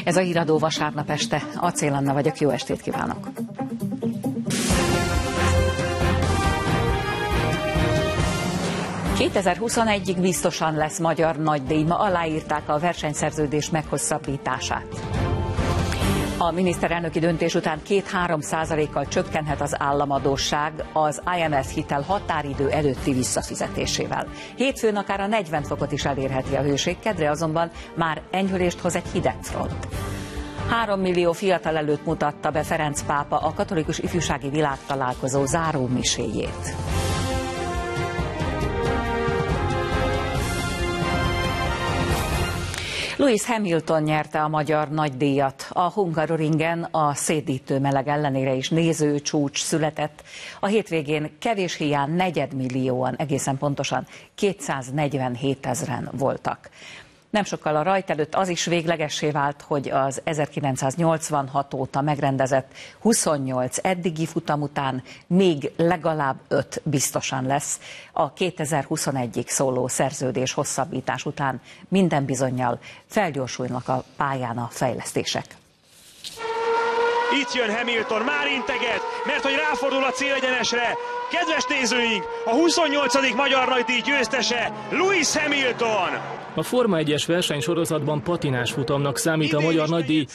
Ez a Híradó vasárnap este. Acél Anna vagyok, jó estét kívánok! ...2021-ig biztosan lesz magyar nagydíj. Ma aláírták a versenyszerződés meghosszabbítását. A miniszterelnöki döntés után 2-3%-kal csökkenhet az államadósság az IMF hitel határidő előtti visszafizetésével. Hétfőn akár a 40 fokot is elérheti a hőség, kedre azonban már enyhülést hoz egy hideg front. 3 millió fiatal előtt mutatta be Ferenc pápa a katolikus ifjúsági világtalálkozó zárómiséjét. Lewis Hamilton nyerte a magyar nagydíjat. A Hungaroringen a szédítő meleg ellenére is nézőcsúcs született. A hétvégén kevés hiány negyedmillióan, egészen pontosan 247 000 voltak. Nem sokkal a rajt előtt az is véglegessé vált, hogy az 1986 óta megrendezett 28 eddigi futam után még legalább 5 biztosan lesz. A 2021-ig szóló szerződés hosszabbítás után minden bizonnyal felgyorsulnak a pályán a fejlesztések. Itt jön Hamilton, már integet, mert hogy ráfordul a célegyenesre. Kedves nézőink, a 28. magyar nagydíj győztese Lewis Hamilton! A Forma 1-es versenysorozatban patinás futamnak számít a magyar nagydíj.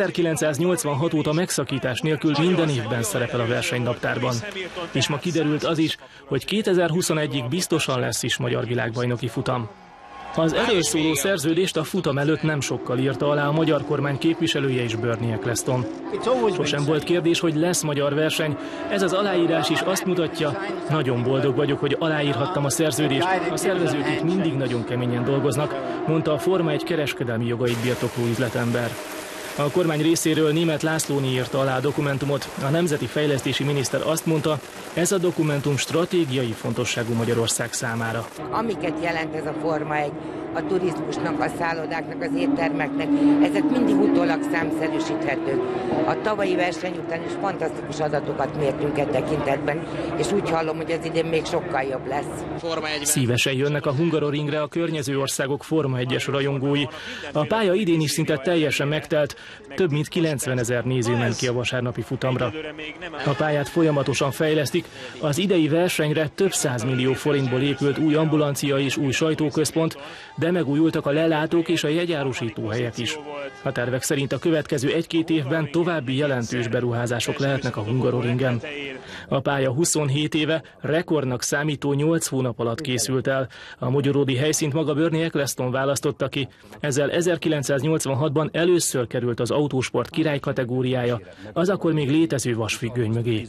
1986 óta megszakítás nélkül minden évben szerepel a versenynaptárban. És ma kiderült az is, hogy 2021-ig biztosan lesz is magyar világbajnoki futam. Az erről szóló szerződést a futam előtt nem sokkal írta alá a magyar kormány képviselője is, Bernie Ecclestone. Sosem volt kérdés, hogy lesz magyar verseny. Ez az aláírás is azt mutatja, nagyon boldog vagyok, hogy aláírhattam a szerződést. A szervezők itt mindig nagyon keményen dolgoznak, mondta a Forma 1 kereskedelmi jogait birtokló üzletember. A kormány részéről Németh Lászlóné írta alá a dokumentumot. A nemzeti fejlesztési miniszter azt mondta, ez a dokumentum stratégiai fontosságú Magyarország számára. Amiket jelent ez a Forma 1, a turizmusnak, a szállodáknak, az éttermeknek, ezek mindig utólag számszerűsíthetők. A tavalyi verseny után is fantasztikus adatokat mértünk e tekintetben, és úgy hallom, hogy az idén még sokkal jobb lesz. Szívesen jönnek a Hungaroringre a környező országok Forma 1-es rajongói. A pálya idén is szinte teljesen megtelt, több mint 90 000 néző ment ki a vasárnapi futamra. A pályát folyamatosan fejlesztik, az idei versenyre több 100 millió forintból épült új ambulancia és új sajtóközpont, de megújultak a lelátók és a jegyárusító helyek is. A tervek szerint a következő 1-2 évben további jelentős beruházások lehetnek a Hungaroringen. A pálya 27 éve rekordnak számító 8 hónap alatt készült el. A magyaródi helyszínt maga Bernie Ecclestone választotta ki. Ezzel 1986-ban először került az autósport király kategóriája, az akkor még létező vasfüggöny mögé.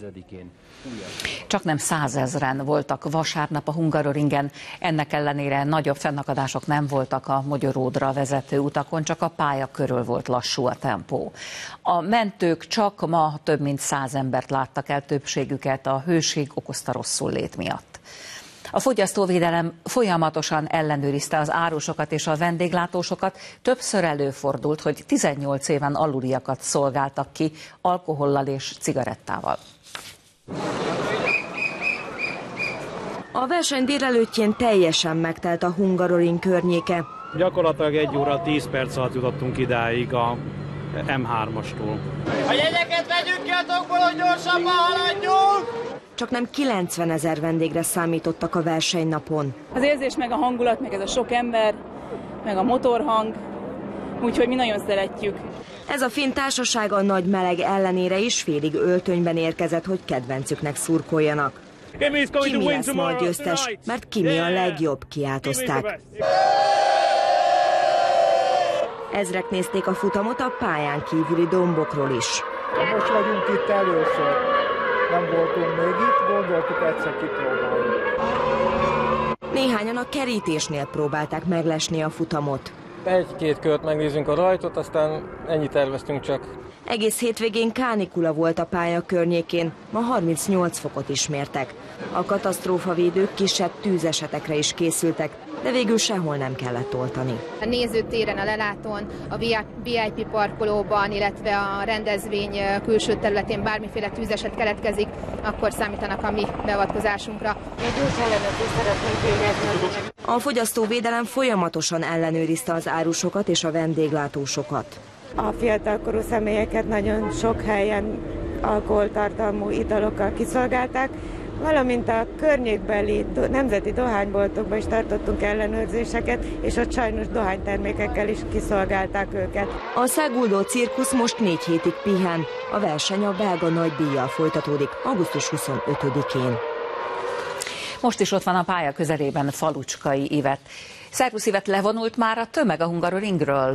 Csaknem 100 000 voltak vasárnap a Hungaroringen, ennek ellenére nagyobb fennakadások nem voltak a Mogyoródra vezető utakon, csak a pálya körül volt lassú a tempó. A mentők csak ma több mint 100 embert láttak el, többségüket a hőség okozta rosszullét miatt. A fogyasztóvédelem folyamatosan ellenőrizte az árusokat és a vendéglátósokat. Többször előfordult, hogy 18 éven aluliakat szolgáltak ki alkohollal és cigarettával. A verseny délelőttjén teljesen megtelt a Hungaroring környéke. Gyakorlatilag 1 óra 10 perc alatt jutottunk idáig a M3-astól. A jegyeket vegyük ki a tokból, hogy gyorsabban haladjunk! Csaknem 90 000 vendégre számítottak a versenynapon. Az érzés, meg a hangulat, meg ez a sok ember, meg a motorhang, úgyhogy mi nagyon szeretjük. Ez a finn társaság a nagy meleg ellenére is félig öltönyben érkezett, hogy kedvencüknek szurkoljanak. Kimi lesz ma a győztes, mert Kimi a legjobb, kiáltozták. Ezrek nézték a futamot a pályán kívüli dombokról is. Most vagyunk itt először. Nem voltunk még itt, gondoltuk egyszer kipróbálni. Néhányan a kerítésnél próbálták meglesni a futamot. 1-2 kört megnézzünk a rajtot, aztán ennyit terveztünk csak. Egész hétvégén kánikula volt a pálya környékén, ma 38 fokot is mértek. A katasztrófavédők kisebb tűzesetekre is készültek, de végül sehol nem kellett oltani. A nézőtéren, a lelátón, a VIP parkolóban, illetve a rendezvény külső területén bármiféle tűzeset keletkezik, akkor számítanak a mi beavatkozásunkra. A fogyasztóvédelem folyamatosan ellenőrizte az árusokat és a vendéglátósokat. A fiatalkorú személyeket nagyon sok helyen alkoholtartalmú italokkal kiszolgálták, valamint a környékbeli nemzeti dohányboltokban is tartottunk ellenőrzéseket, és ott sajnos dohánytermékekkel is kiszolgálták őket. A száguldó cirkusz most 4 hétig pihen. A verseny a belga nagydíjjal folytatódik augusztus 25-én. Most is ott van a pálya közelében Falucskai Ivet. Szervusz Ivet, levonult már a tömeg a Hungaroringről?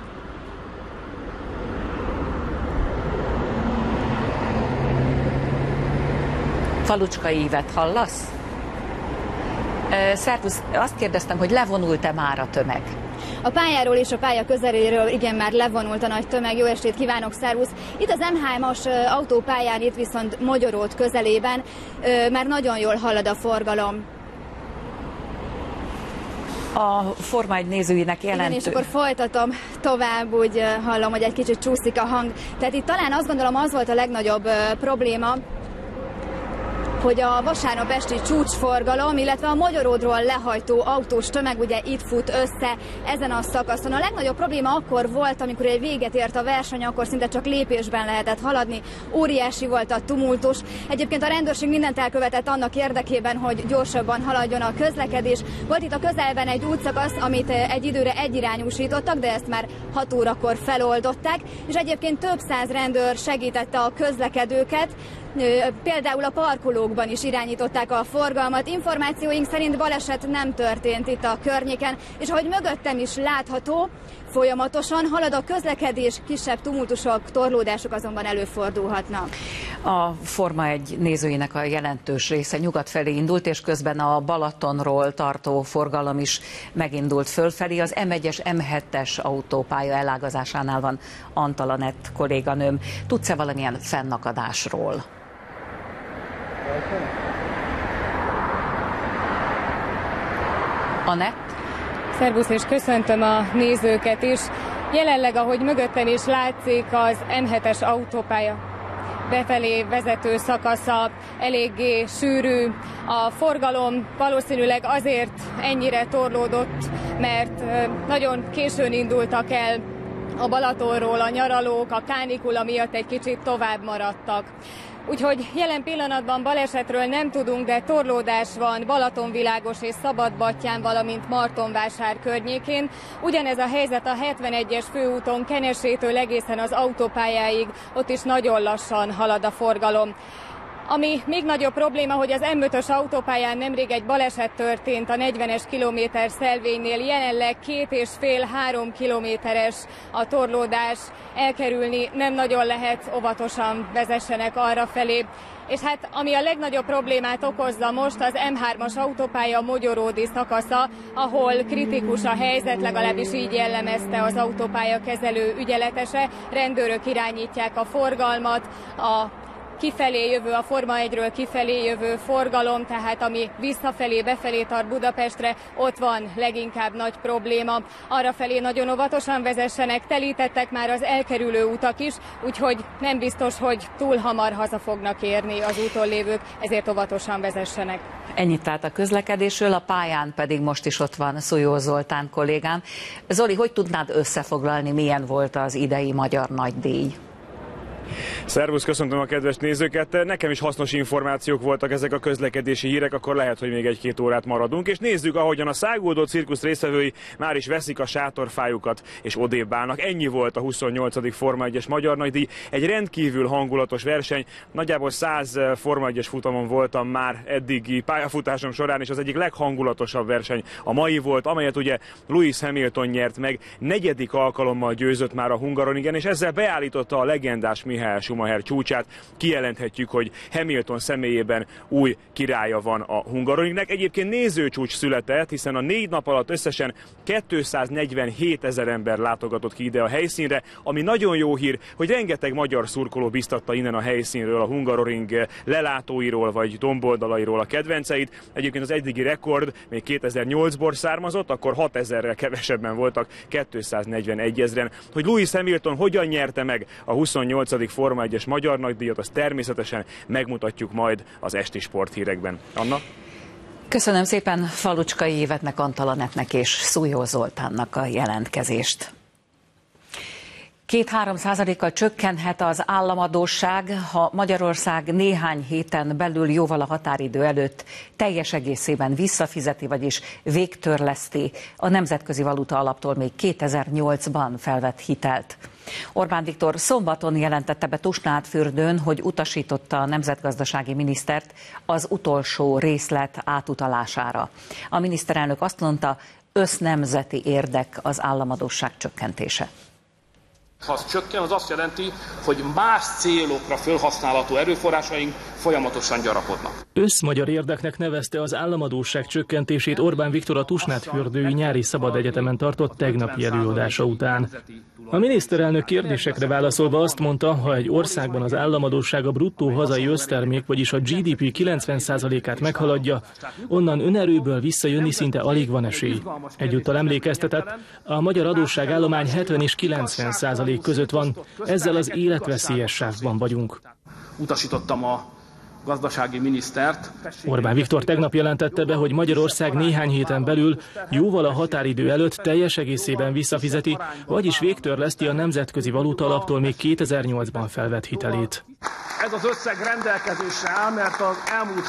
Falucskai Ivet, hallasz? Szervusz, azt kérdeztem, hogy levonult-e már a tömeg? A pályáról és a pálya közeléről igen, már levonult a nagy tömeg. Jó estét kívánok, szervusz! Itt az M3-as autópályán, itt viszont Magyaród közelében már nagyon jól halad a forgalom. A Forma 1 nézőinek jelentő... Igen, és akkor folytatom tovább, úgy hallom, hogy egy kicsit csúszik a hang. Tehát itt talán azt gondolom, az volt a legnagyobb probléma, hogy a vasárnap esti csúcsforgalom, illetve a Magyaródról lehajtó autós tömeg ugye itt fut össze ezen a szakaszon. A legnagyobb probléma akkor volt, amikor egy véget ért a verseny, akkor szinte csak lépésben lehetett haladni. Óriási volt a tumultus. Egyébként a rendőrség mindent elkövetett annak érdekében, hogy gyorsabban haladjon a közlekedés. Volt itt a közelben egy útszakasz, amit egy időre egyirányúsítottak, de ezt már 6 órakor feloldották, és egyébként több száz rendőr segítette a közlekedőket. Például a parkolókban is irányították a forgalmat. Információink szerint baleset nem történt itt a környéken, és ahogy mögöttem is látható, folyamatosan halad a közlekedés, kisebb tumultusok, torlódások azonban előfordulhatnak. A Forma 1 nézőinek a jelentős része nyugat felé indult, és közben a Balatonról tartó forgalom is megindult fölfelé. Az M1-es, M7-es autópálya elágazásánál van Antal Anett kolléganőm. Tudsz-e valamilyen fennakadásról? Anett? Szervusz, és köszöntöm a nézőket is. Jelenleg, ahogy mögöttem is látszik, az M7-es autópálya befelé vezető szakasza eléggé sűrű. A forgalom valószínűleg azért ennyire torlódott, mert nagyon későn indultak el a Balatonról a nyaralók, a kánikula miatt egy kicsit tovább maradtak. Úgyhogy jelen pillanatban balesetről nem tudunk, de torlódás van Balatonvilágos és Szabadbattyán, valamint Martonvásár környékén. Ugyanez a helyzet a 71-es főúton Kenesétől egészen az autópályáig, ott is nagyon lassan halad a forgalom. Ami még nagyobb probléma, hogy az M5-ös autópályán nemrég egy baleset történt a 40-es kilométer szelvénynél, jelenleg 2,5-3 kilométeres a torlódás, elkerülni nem nagyon lehet, óvatosan vezessenek arra felé. És hát ami a legnagyobb problémát okozza most, az M3-as autópálya magyaródi szakasza, ahol kritikus a helyzet, legalábbis így jellemezte az autópálya kezelő ügyeletese. Rendőrök irányítják a forgalmat, kifelé jövő, a Forma 1-ről kifelé jövő forgalom, tehát ami visszafelé, befelé tart Budapestre, ott van leginkább nagy probléma. Arrafelé nagyon óvatosan vezessenek, telítettek már az elkerülő utak is, úgyhogy nem biztos, hogy túl hamar haza fognak érni az úton lévők, ezért óvatosan vezessenek. Ennyit tehát a közlekedésről, a pályán pedig most is ott van Szújó Zoltán kollégám. Zoli, hogy tudnád összefoglalni, milyen volt az idei Magyar Nagydíj? Szervusz, köszöntöm a kedves nézőket. Nekem is hasznos információk voltak ezek a közlekedési hírek, akkor lehet, hogy még 1-2 órát maradunk. És nézzük, ahogyan a száguldó cirkusz résztvevői már is veszik a sátorfájukat és odébb állnak. Ennyi volt a 28. Forma 1-es Magyar Nagydíj. Egy rendkívül hangulatos verseny. Nagyjából 100 Forma 1-es futamon voltam már eddigi pályafutásom során, és az egyik leghangulatosabb verseny a mai volt, amelyet ugye Lewis Hamilton nyert meg. 4. alkalommal győzött már a Hungaroringen, és ezzel beállította a legendás Michael Schumacher csúcsát. Kijelenthetjük, hogy Hamilton személyében új királya van a Hungaroringnek. Egyébként nézőcsúcs született, hiszen a 4 nap alatt összesen 247 000 ember látogatott ki ide a helyszínre, ami nagyon jó hír, hogy rengeteg magyar szurkoló biztatta innen a helyszínről, a Hungaroring lelátóiról vagy domboldalairól a kedvenceit. Egyébként az eddigi rekord még 2008-ból származott, akkor 6000-rel kevesebben voltak, 241 000-en. Hogy Lewis Hamilton hogyan nyerte meg a 28. Forma 1-es Magyar Nagydíjat, azt természetesen megmutatjuk majd az esti sporthírekben. Anna? Köszönöm szépen Falucskai Ivetnek, Antal Anettnek és Szújó Zoltánnak a jelentkezést. 2-3%-kal csökkenhet az államadósság, ha Magyarország néhány héten belül, jóval a határidő előtt teljes egészében visszafizeti, vagyis végtörleszti a Nemzetközi Valuta Alaptól még 2008-ban felvett hitelt. Orbán Viktor szombaton jelentette be Tusnádfürdőn, hogy utasította a nemzetgazdasági minisztert az utolsó részlet átutalására. A miniszterelnök azt mondta, össznemzeti érdek az államadósság csökkentése. Ha az csökken, az azt jelenti, hogy más célokra felhasználható erőforrásaink folyamatosan gyarapodnak. Összmagyar érdeknek nevezte az államadósság csökkentését Orbán Viktor a Tusnádfürdői Nyári Szabad Egyetemen tartott tegnapi előadása után. A miniszterelnök kérdésekre válaszolva azt mondta, ha egy országban az államadósság a bruttó hazai össztermék, vagyis a GDP 90%-át meghaladja, onnan önerőből visszajönni szinte alig van esély. Egyúttal emlékeztetett, a magyar adósságállomány 70 és 90% között van, ezzel az életveszélyes sávban vagyunk. Utasítottam a gazdasági minisztert. Orbán Viktor tegnap jelentette be, hogy Magyarország néhány héten belül, jóval a határidő előtt teljes egészében visszafizeti, vagyis végtörleszti a Nemzetközi Valuta Alaptól még 2008-ban felvett hitelét. Ez az összeg rendelkezésre áll, mert az elmúlt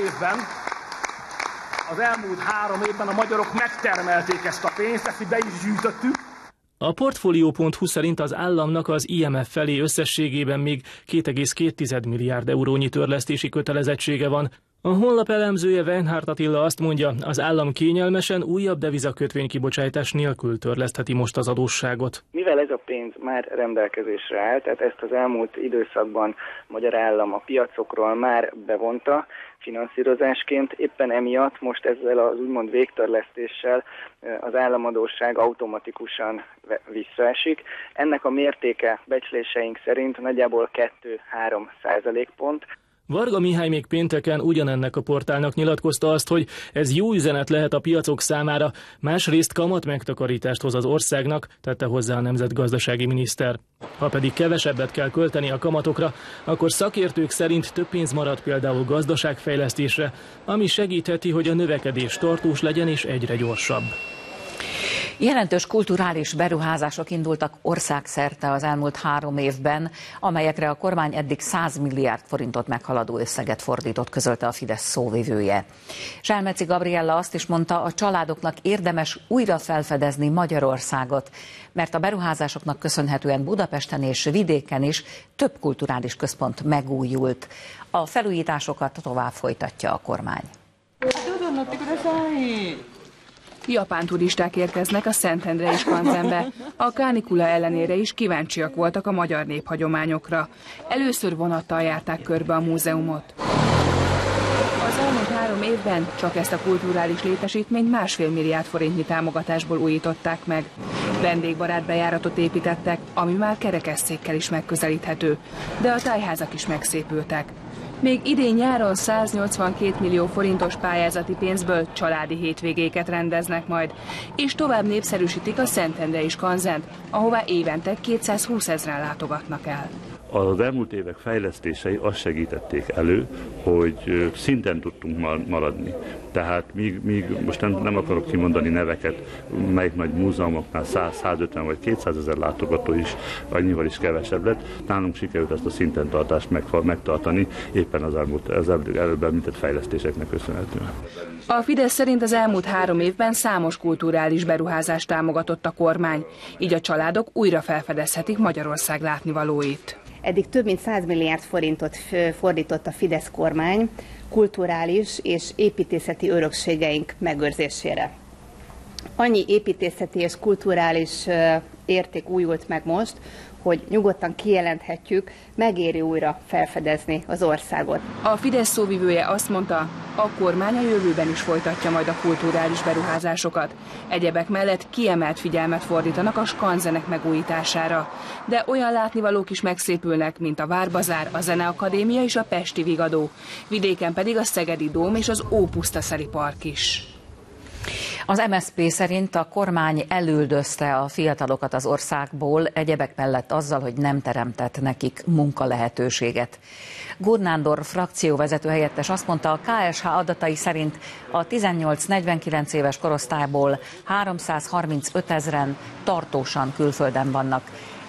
három évben a magyarok megtermelték ezt a pénzt, ezt be is gyűjtöttük. A Portfolio.hu szerint az államnak az IMF felé összességében még 2,2 milliárd eurónyi törlesztési kötelezettsége van. A honlap elemzője Weinhardt Attila azt mondja, az állam kényelmesen újabb devizakötvénykibocsátás nélkül törlesztheti most az adósságot. Mivel ez a pénz már rendelkezésre áll, tehát ezt az elmúlt időszakban a magyar állam a piacokról már bevonta finanszírozásként, éppen emiatt most ezzel az úgymond végtörlesztéssel az államadósság automatikusan visszaesik. Ennek a mértéke becsléseink szerint nagyjából 2-3 % Varga Mihály még pénteken ugyanennek a portálnak nyilatkozta azt, hogy ez jó üzenet lehet a piacok számára, másrészt kamat megtakarítást hoz az országnak, tette hozzá a nemzetgazdasági miniszter. Ha pedig kevesebbet kell költeni a kamatokra, akkor szakértők szerint több pénz marad például gazdaságfejlesztésre, ami segítheti, hogy a növekedés tartós legyen és egyre gyorsabb. Jelentős kulturális beruházások indultak országszerte az elmúlt 3 évben, amelyekre a kormány eddig 100 milliárd forintot meghaladó összeget fordított, közölte a Fidesz szóvivője. Selmeci Gabriella azt is mondta, a családoknak érdemes újra felfedezni Magyarországot, mert a beruházásoknak köszönhetően Budapesten és vidéken is több kulturális központ megújult. A felújításokat tovább folytatja a kormány. Japán turisták érkeznek a Szentendrei Skanzenbe. A kánikula ellenére is kíváncsiak voltak a magyar néphagyományokra. Először vonattal járták körbe a múzeumot. Az elmúlt 3 évben csak ezt a kulturális létesítményt 1,5 milliárd forintnyi támogatásból újították meg. Vendégbarát bejáratot építettek, ami már kerekesszékkel is megközelíthető, de a tájházak is megszépültek. Még idén nyáron 182 millió forintos pályázati pénzből családi hétvégéket rendeznek majd, és tovább népszerűsítik a Szentendrei Skanzent, ahová évente 220 000-en látogatnak el. Az elmúlt évek fejlesztései azt segítették elő, hogy szinten tudtunk maradni. Tehát míg most nem akarok kimondani neveket, melyik nagy múzeumoknál 100, 150 vagy 200 000 látogató is annyival is kevesebb lett. Nálunk sikerült ezt a szinten tartást megtartani, éppen az előbb említett fejlesztéseknek köszönhetően. A Fidesz szerint az elmúlt 3 évben számos kulturális beruházást támogatott a kormány, így a családok újra felfedezhetik Magyarország látnivalóit. Eddig több mint 100 milliárd forintot fordított a Fidesz kormány kulturális és építészeti örökségeink megőrzésére. Annyi építészeti és kulturális érték újult meg most, hogy nyugodtan kijelenthetjük, megéri újra felfedezni az országot. A Fidesz szóvivője azt mondta, a kormány a jövőben is folytatja majd a kulturális beruházásokat. Egyebek mellett kiemelt figyelmet fordítanak a skanzenek megújítására. De olyan látnivalók is megszépülnek, mint a Várbazár, a Zeneakadémia és a Pesti Vigadó. Vidéken pedig a Szegedi Dóm és az Ópusztaszeri Park is. Az MSZP szerint a kormány elüldözte a fiatalokat az országból, egyebek mellett azzal, hogy nem teremtett nekik munkalehetőséget. Gurnándor frakcióvezető helyettes azt mondta, a KSH adatai szerint a 18-49 éves korosztályból 335 000-en tartósan külföldön vannak.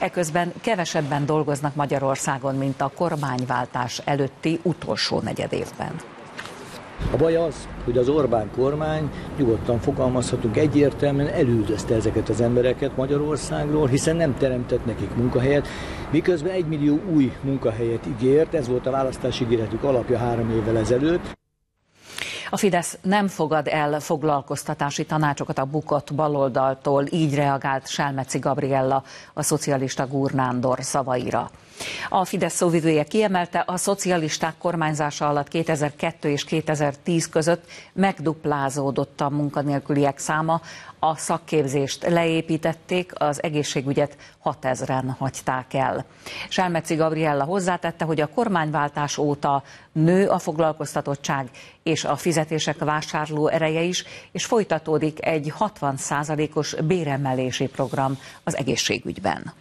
Eközben kevesebben dolgoznak Magyarországon, mint a kormányváltás előtti utolsó negyedévben. A baj az, hogy az Orbán kormány, nyugodtan fogalmazhatunk, egyértelműen elüldözte ezeket az embereket Magyarországról, hiszen nem teremtett nekik munkahelyet, miközben 1 millió új munkahelyet ígért, ez volt a választási ígéretük alapja 3 évvel ezelőtt. A Fidesz nem fogad el foglalkoztatási tanácsokat a bukott baloldaltól, így reagált Selmeci Gabriella a szocialista Gurnándor szavaira. A Fidesz szóvivője kiemelte, a szocialisták kormányzása alatt 2002 és 2010 között megduplázódott a munkanélküliek száma, a szakképzést leépítették, az egészségügyet 6000-en hagyták el. Selmeci Gabriella hozzátette, hogy a kormányváltás óta nő a foglalkoztatottság és a fizetések vásárló ereje is, és folytatódik egy 60%-os béremelési program az egészségügyben.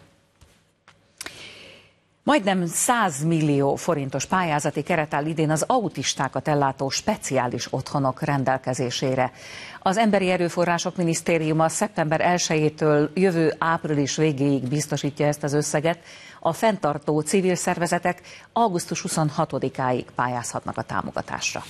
Majdnem 100 millió forintos pályázati keret áll idén az autistákat ellátó speciális otthonok rendelkezésére. Az Emberi Erőforrások Minisztériuma szeptember 1-től jövő április végéig biztosítja ezt az összeget. A fenntartó civil szervezetek augusztus 26-áig pályázhatnak a támogatásra.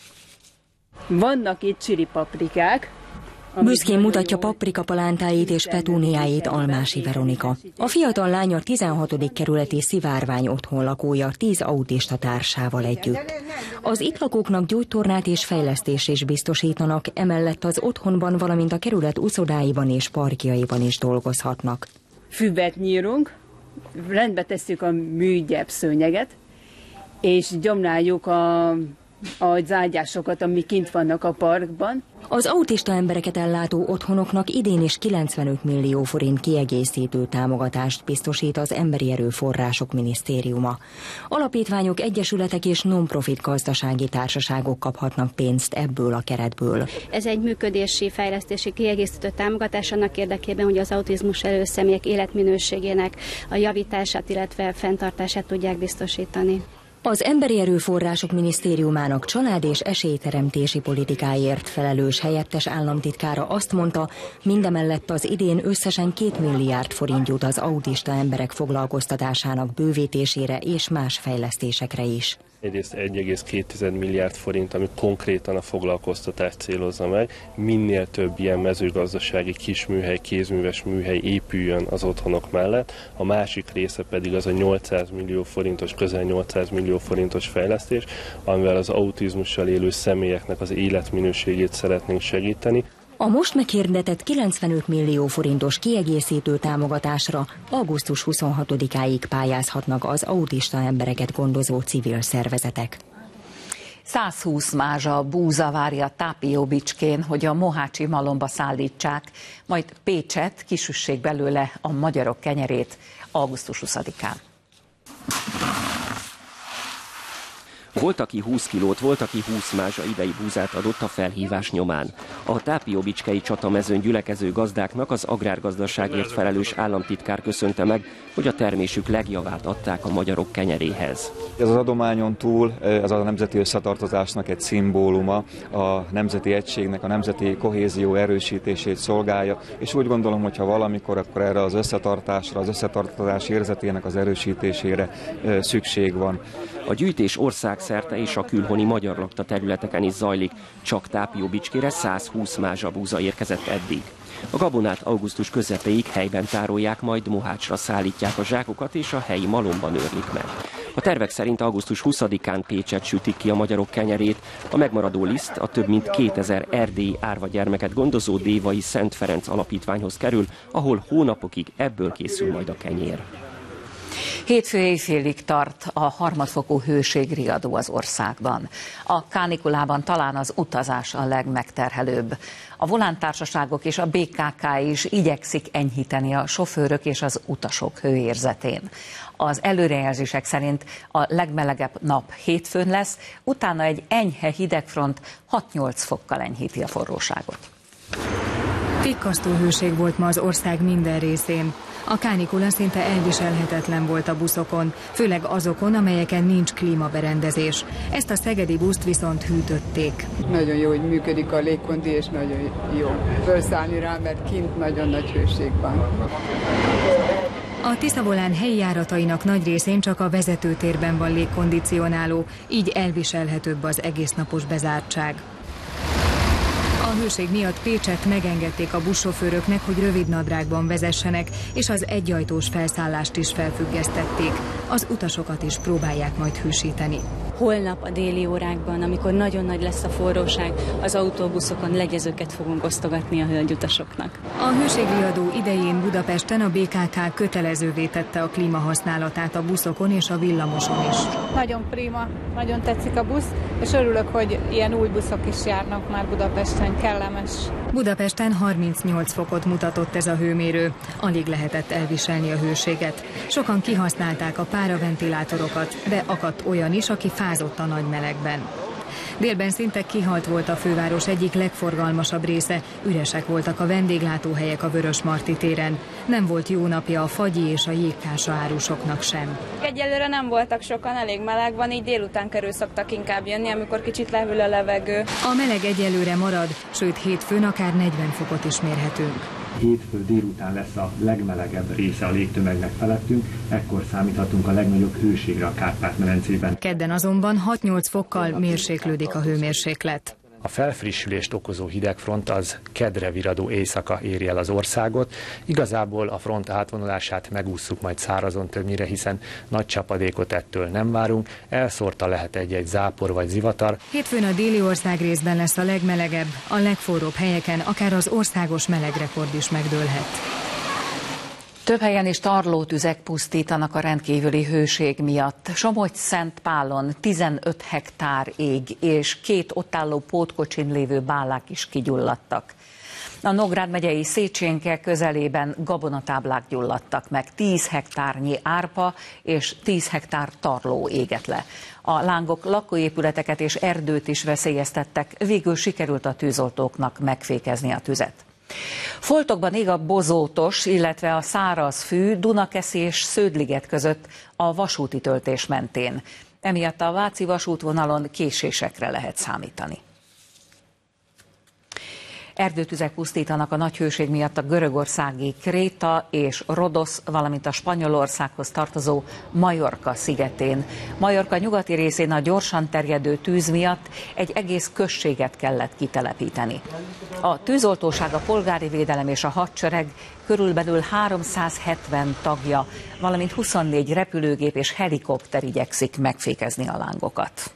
Vannak itt csilipaprikák. Büszkén mutatja paprikapalántáit és petúniáit Almási Veronika. A fiatal lány a 16. kerületi Szivárvány otthon lakója 10 autista társával együtt. Az itt lakóknak gyógytornát és fejlesztést is biztosítanak, emellett az otthonban, valamint a kerület uszodáiban és parkjaiban is dolgozhatnak. Füvet nyírunk, rendbe tesszük a műgyebb szőnyeget, és gyomláljuk a zágyásokat, amik kint vannak a parkban. Az autista embereket ellátó otthonoknak idén is 95 millió forint kiegészítő támogatást biztosít az Emberi Erőforrások Minisztériuma. Alapítványok, egyesületek és non-profit gazdasági társaságok kaphatnak pénzt ebből a keretből. Ez egy működési, fejlesztési kiegészítő támogatás annak érdekében, hogy az autizmus elő személyek életminőségének a javítását, illetve fenntartását tudják biztosítani. Az Emberi Erőforrások Minisztériumának család- és esélyteremtési politikáért felelős helyettes államtitkára azt mondta, mindemellett az idén összesen 2 milliárd forint jut az autista emberek foglalkoztatásának bővítésére és más fejlesztésekre is. Egyrészt 1,2 milliárd forint, ami konkrétan a foglalkoztatást célozza meg. Minél több ilyen mezőgazdasági kisműhely, kézműves műhely épüljön az otthonok mellett. A másik része pedig az a 800 millió forintos, közel 800 millió forintos fejlesztés, amivel az autizmussal élő személyeknek az életminőségét szeretnénk segíteni. A most meghirdetett 95 millió forintos kiegészítő támogatásra augusztus 26-áig pályázhatnak az autista embereket gondozó civil szervezetek. 120 mázsa búza várja Tápióbicskén, hogy a mohácsi malomba szállítsák, majd Pécset kisüssék belőle a magyarok kenyerét augusztus 20-án. Volt, aki 20 kilót, volt, aki 20 mázsa idei búzát adott a felhívás nyomán. A tápióbicskei csatamezőn gyülekező gazdáknak az agrárgazdaságért felelős államtitkár köszönte meg, hogy a termésük legjavát adták a magyarok kenyeréhez. Ez az adományon túl, ez a nemzeti összetartozásnak egy szimbóluma, a nemzeti egységnek, a nemzeti kohézió erősítését szolgálja, és úgy gondolom, hogy ha valamikor, akkor erre az összetartásra, az összetartozás érzetének az erősítésére szükség van. A gyűjtés országszerte és a külhoni magyar lakta területeken is zajlik, csak Tápióbicskére 120 mázsa búza érkezett eddig. A gabonát augusztus közepéig helyben tárolják, majd Mohácsra szállítják a zsákokat és a helyi malomban őrlik meg. A tervek szerint augusztus 20-án Pécset sütik ki a magyarok kenyerét, a megmaradó liszt a több mint 2000 erdélyi árva gyermeket gondozó Dévai Szent Ferenc alapítványhoz kerül, ahol hónapokig ebből készül majd a kenyér. Hétfő éjfélig tart a harmadfokú hőségriadó az országban. A kánikulában talán az utazás a legmegterhelőbb. A volántársaságok és a BKK is igyekszik enyhíteni a sofőrök és az utasok hőérzetén. Az előrejelzések szerint a legmelegebb nap hétfőn lesz, utána egy enyhe hidegfront 6-8 fokkal enyhíti a forróságot. Pikkasztó hőség volt ma az ország minden részén. A kánikula szinte elviselhetetlen volt a buszokon, főleg azokon, amelyeken nincs klímaberendezés. Ezt a szegedi buszt viszont hűtötték. Nagyon jó, hogy működik a légkondi, és nagyon jó felszállni rá, mert kint nagyon nagy hőség van. A Tisza-Volán helyi járatainak nagy részén csak a vezetőtérben van légkondicionáló, így elviselhetőbb az egésznapos bezártság. A hőség miatt Pécset megengedték a buszsofőröknek, hogy rövidnadrágban vezessenek, és az egyajtós felszállást is felfüggesztették. Az utasokat is próbálják majd hűsíteni. Holnap a déli órákban, amikor nagyon nagy lesz a forróság, az autóbuszokon legyezőket fogunk osztogatni a hölgyutasoknak. A hőségriadó idején Budapesten a BKK kötelezővé tette a klímahasználatát a buszokon és a villamoson is. Nagyon prima, nagyon tetszik a busz, és örülök, hogy ilyen új buszok is járnak már Budapesten, kellemes. Budapesten 38 fokot mutatott ez a hőmérő. Alig lehetett elviselni a hőséget. Sokan kihasználták a páraventilátorokat, de akadt olyan is, aki fázott a nagy melegben. Délben szinte kihalt volt a főváros egyik legforgalmasabb része, üresek voltak a vendéglátóhelyek a Vörösmarty téren. Nem volt jó napja a fagyi és a jégkása árusoknak sem. Egyelőre nem voltak sokan, elég meleg van, így délután körül szoktak inkább jönni, amikor kicsit lehűl a levegő. A meleg egyelőre marad, sőt hétfőn akár 40 fokot is mérhetünk. Hétfő délután lesz a legmelegebb része a légtömegnek felettünk, ekkor számíthatunk a legnagyobb hőségre a Kárpát-medencében. Kedden azonban 6-8 fokkal mérséklődik a hőmérséklet. A felfrissülést okozó hidegfront az kedre viradó éjszaka éri el az országot. Igazából a front átvonulását megússzuk majd szárazon többnyire, hiszen nagy csapadékot ettől nem várunk. Elszórta lehet egy-egy zápor vagy zivatar. Hétfőn a déli ország részben lesz a legmelegebb, a legforróbb helyeken akár az országos melegrekord is megdőlhet. Több helyen is tarlótüzek pusztítanak a rendkívüli hőség miatt. Somogy-Szentpálon 15 hektár ég, és 2 ott álló pótkocsin lévő bálák is kigyulladtak. A Nógrád megyei Széchenke közelében gabonatáblák gyulladtak meg, 10 hektárnyi árpa és 10 hektár tarló égett le. A lángok lakóépületeket és erdőt is veszélyeztettek, végül sikerült a tűzoltóknak megfékezni a tüzet. Foltokban ég a bozótos, illetve a szárazfű Dunakeszi és Sződliget között a vasúti töltés mentén. Emiatt a váci vasútvonalon késésekre lehet számítani. Erdőtüzek pusztítanak a nagy hőség miatt a görögországi Kréta és Rodosz, valamint a Spanyolországhoz tartozó Majorka szigetén. Majorka nyugati részén a gyorsan terjedő tűz miatt egy egész községet kellett kitelepíteni. A tűzoltóság, a polgári védelem és a hadsereg körülbelül 370 tagja, valamint 24 repülőgép és helikopter igyekszik megfékezni a lángokat.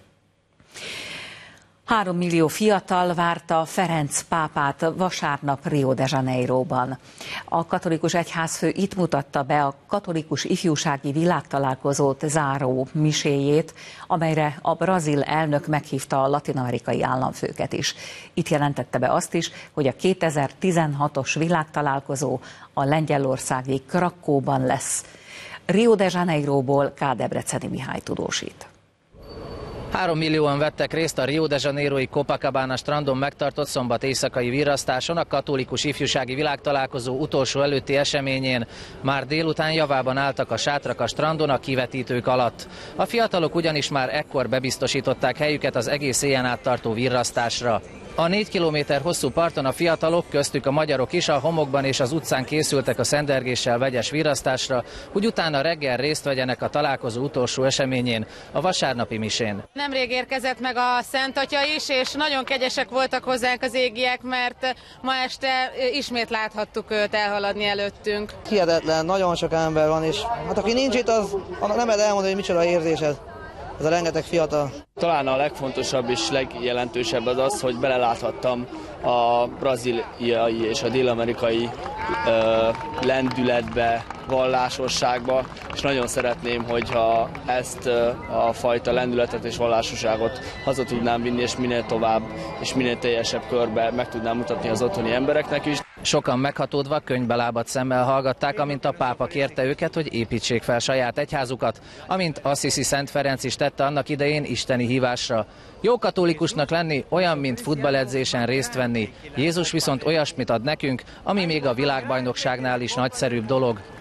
3 millió fiatal várta Ferenc pápát vasárnap Rio de Janeiróban. A katolikus egyházfő itt mutatta be a katolikus ifjúsági világtalálkozót záró miséjét, amelyre a brazil elnök meghívta a latin-amerikai államfőket is. Itt jelentette be azt is, hogy a 2016-os világtalálkozó a lengyelországi Krakóban lesz. Rio de Janeiróból K. Debreceni Mihály tudósít. 3 millióan vettek részt a Rio de Janeirói Copacabana strandon megtartott szombat éjszakai virrasztáson, a katolikus ifjúsági világtalálkozó utolsó előtti eseményén. Már délután javában álltak a sátrak a strandon a kivetítők alatt. A fiatalok ugyanis már ekkor bebiztosították helyüket az egész éjjel át tartó virrasztásra. A 4 kilométer hosszú parton a fiatalok, köztük a magyarok is a homokban és az utcán készültek a szendergéssel vegyes virrasztásra, hogy utána reggel részt vegyenek a találkozó utolsó eseményén, a vasárnapi misén. Nemrég érkezett meg a Szent Atya is, és nagyon kegyesek voltak hozzánk az égiek, mert ma este ismét láthattuk őt elhaladni előttünk. Hihetetlen, nagyon sok ember van, és hát aki nincs itt, az nem lehet elmondani, hogy micsoda érzés ez. Ez a rengeteg fiatal. Talán a legfontosabb és legjelentősebb az az, hogy beleláthattam a braziliai és a dél-amerikai lendületbe, vallásosságba, és nagyon szeretném, hogyha ezt a fajta lendületet és vallásosságot haza tudnám vinni, és minél tovább, és minél teljesebb körbe meg tudnám mutatni az otthoni embereknek is. Sokan meghatódva, könnybe lábadt szemmel hallgatták, amint a pápa kérte őket, hogy építsék fel saját egyházukat, amint Assisi Szent Ferenc is tette annak idején isteni hívásra. Jó katolikusnak lenni olyan, mint futballedzésen részt venni. Jézus viszont olyasmit ad nekünk, ami még a világbajnokságnál is nagyszerűbb dolog.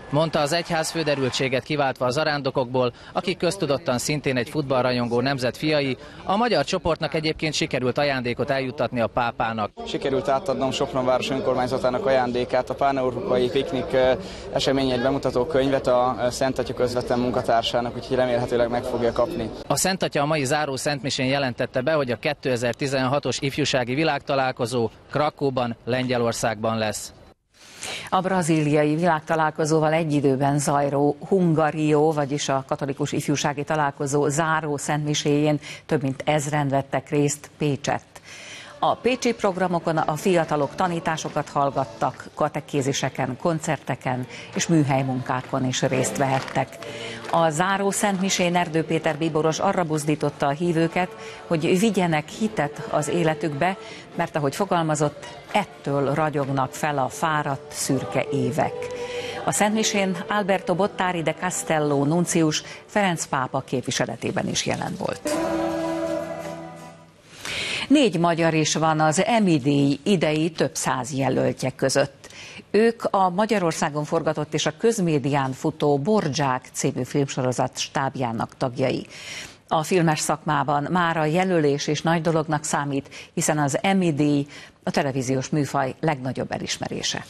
mondta az egyház főderültséget kiváltva az zarándokokból, akik köztudottan szintén egy futballrajongó nemzet fiai. A magyar csoportnak egyébként sikerült ajándékot eljuttatni a pápának. Sikerült átadnom Sopron város önkormányzatának ajándékát, a pán-európai piknik eseményét bemutató könyvet a Szent Atya közvetlen munkatársának, úgyhogy remélhetőleg meg fogja kapni. A Szent Atya a mai záró szentmisén jelentette be, hogy a 2016-os ifjúsági világtalálkozó Krakóban, Lengyelországban lesz. A brazíliai világtalálkozóval egy időben zajló Hungarió, vagyis a katolikus ifjúsági találkozó záró szentmiséjén több mint 1000-en vettek részt Pécsett. A pécsi programokon a fiatalok tanításokat hallgattak, katekéziseken, koncerteken és műhelymunkákon is részt vehettek. A záró szentmisén Erdő Péter bíboros arra buzdította a hívőket, hogy vigyenek hitet az életükbe, mert ahogy fogalmazott, ettől ragyognak fel a fáradt, szürke évek. A szentmisén Alberto Bottari de Castello nuncius Ferenc pápa képviseletében is jelen volt. 4 magyar is van az Emmy-díj idei több száz jelöltje között. Ők a Magyarországon forgatott és a közmédián futó Bordzsák című filmsorozat stábjának tagjai. A filmes szakmában már a jelölés is nagy dolognak számít, hiszen az Emmy-díj a televíziós műfaj legnagyobb elismerése.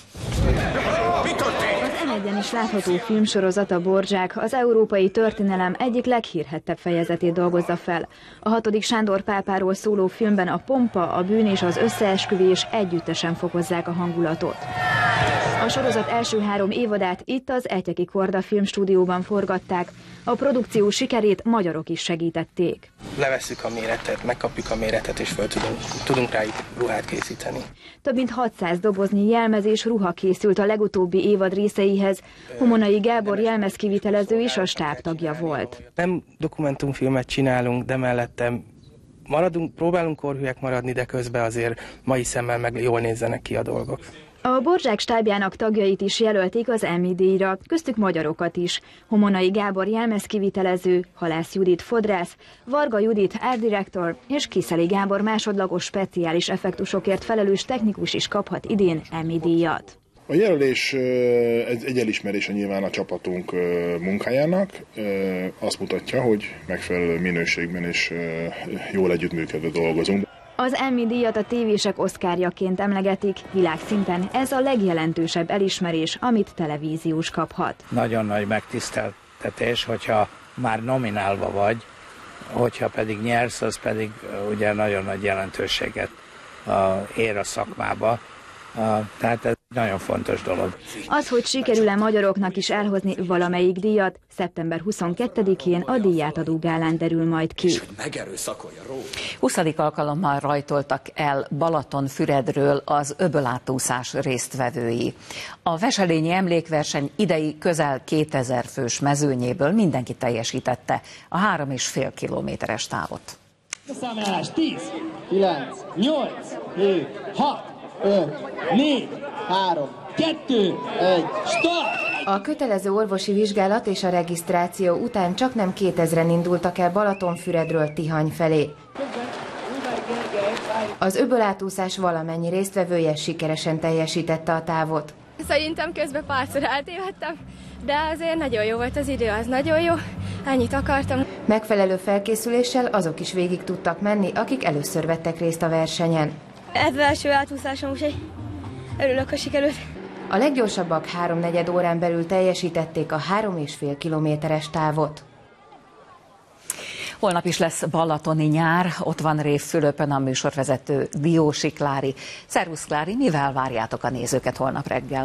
Az M1-en is látható filmsorozat, a Bordzsák, az európai történelem egyik leghírhettebb fejezetét dolgozza fel. A 6. Sándor pápáról szóló filmben a pompa, a bűn és az összeesküvés együttesen fokozzák a hangulatot. A sorozat első 3 évadát itt az Etyeki Korda filmstúdióban forgatták. A produkció sikerét magyarok is segítették. Levesszük a méretet, megkapjuk a méretet, és tudunk rá ruhát készíteni. Több mint 600 doboznyi jelmez és ruha készült a legutóbbi évad részeihez. Homonai Gábor jelmezkivitelező is a stáb tagja volt. Nem dokumentumfilmet csinálunk, de mellette próbálunk korhűek maradni, de közben azért mai szemmel meg jól nézzenek ki a dolgok. A Bordzsák stábjának tagjait is jelölték az Emmy-díjra, köztük magyarokat is. Homonai Gábor jelmezkivitelező, Halász Judit fodrász, Varga Judit art director és Kiszeli Gábor másodlagos speciális effektusokért felelős technikus is kaphat idén Emmy-díjat. A jelölés egy elismerése nyilván a csapatunk munkájának. Azt mutatja, hogy megfelelő minőségben és jól együttműködve dolgozunk. Az Emmy-díjat a tévések oszkárjaként emlegetik, világszinten ez a legjelentősebb elismerés, amit televíziós kaphat. Nagyon nagy megtiszteltetés, hogyha már nominálva vagy, hogyha pedig nyersz, az pedig ugye nagyon nagy jelentőséget ér a szakmába. Tehát ez nagyon fontos dolog. Az, hogy sikerül-e magyaroknak is elhozni valamelyik díjat, szeptember 22-én a díjátadó gálán derül majd ki. 20. alkalommal rajtoltak el Balatonfüredről az öbölátúszás résztvevői. A Veselényi Emlékverseny idei közel 2000 fős mezőnyéből mindenki teljesítette a 3,5 kilométeres távot. A számolás 10, 9, 8, 7, 6, 5, 4, 3, 2, 1, start! A kötelező orvosi vizsgálat és a regisztráció után csaknem 2000-en indultak el Balatonfüredről Tihany felé. Az öbölátúszás valamennyi résztvevője sikeresen teljesítette a távot. Szerintem közben párszor eltévedtem, de azért nagyon jó volt az idő, az nagyon jó, ennyit akartam. Megfelelő felkészüléssel azok is végig tudtak menni, akik először vettek részt a versenyen. Ez az első átúszásom, úgyhogy örülök, hogy sikerült. A leggyorsabbak 3/4 órán belül teljesítették a 3,5 kilométeres távot. Holnap is lesz balatoni nyár, ott van Rév Fülöpön a műsorvezető Diósi Klári. Szervusz Klári, mivel várjátok a nézőket holnap reggel?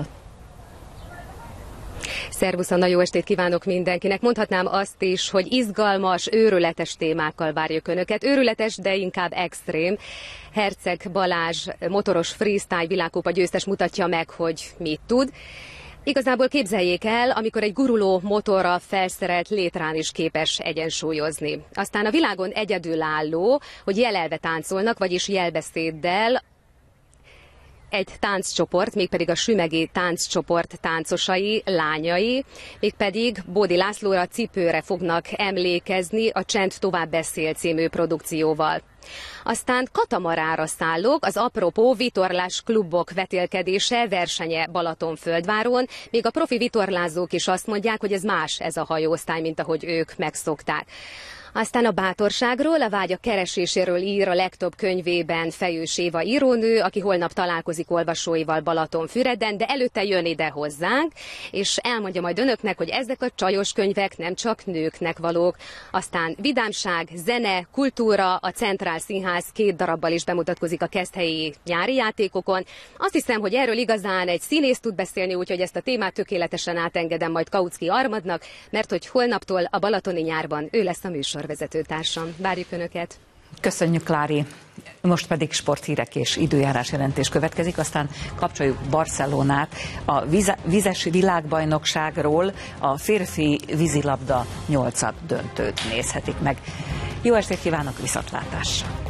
Szervusz, Anna, jó estét kívánok mindenkinek. Mondhatnám azt is, hogy izgalmas, őrületes témákkal várjuk Önöket. Őrületes, de inkább extrém. Herceg Balázs, motoros freestyle világkupa győztes mutatja meg, hogy mit tud. Igazából képzeljék el, amikor egy guruló motorra felszerelt létrán is képes egyensúlyozni. Aztán a világon egyedülálló, hogy jelelve táncolnak, vagyis jelbeszéddel. egy tánccsoport, mégpedig a Sümegé tánccsoport táncosai, lányai, mégpedig Bódi Lászlóra, Cipőre fognak emlékezni a Csend tovább beszél című produkcióval. Aztán katamarára szállók, az apropó vitorlás klubok vetélkedése, versenye Balatonföldváron, még a profi vitorlázók is azt mondják, hogy ez más ez a hajóosztály, mint ahogy ők megszokták. Aztán a bátorságról, a vágyak kereséséről ír a legtöbb könyvében Fejős Éva írónő, aki holnap találkozik olvasóival Balatonfüreden, de előtte jön ide hozzánk, és elmondja majd önöknek, hogy ezek a csajos könyvek nem csak nőknek valók. Aztán vidámság, zene, kultúra, a Centrál Színház 2 darabbal is bemutatkozik a keszthelyi nyári játékokon. Azt hiszem, hogy erről igazán egy színész tud beszélni, úgyhogy ezt a témát tökéletesen átengedem majd Kautsky Armadnak, mert hogy holnaptól a balatoni nyárban ő lesz a műsorvezetőtársam. Várjuk Önöket! Köszönjük, Klári! Most pedig sporthírek és időjárás jelentés következik, aztán kapcsoljuk Barcelonát. A vízes világbajnokságról a férfi vízilabda 8. döntőt nézhetik meg. Jó estét kívánok, viszontlátásra!